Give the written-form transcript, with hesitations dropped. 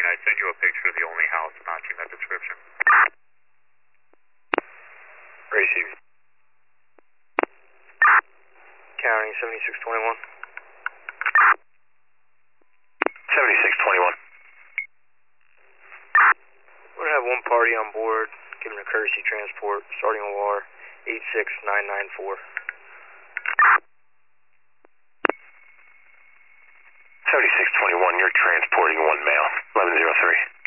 I sent you a picture of the only house matching that description. Receive. County 7621. 7621. We're going to have one party on board, giving a courtesy transport, starting OR 86994. 7621, you're transporting one male, 1103.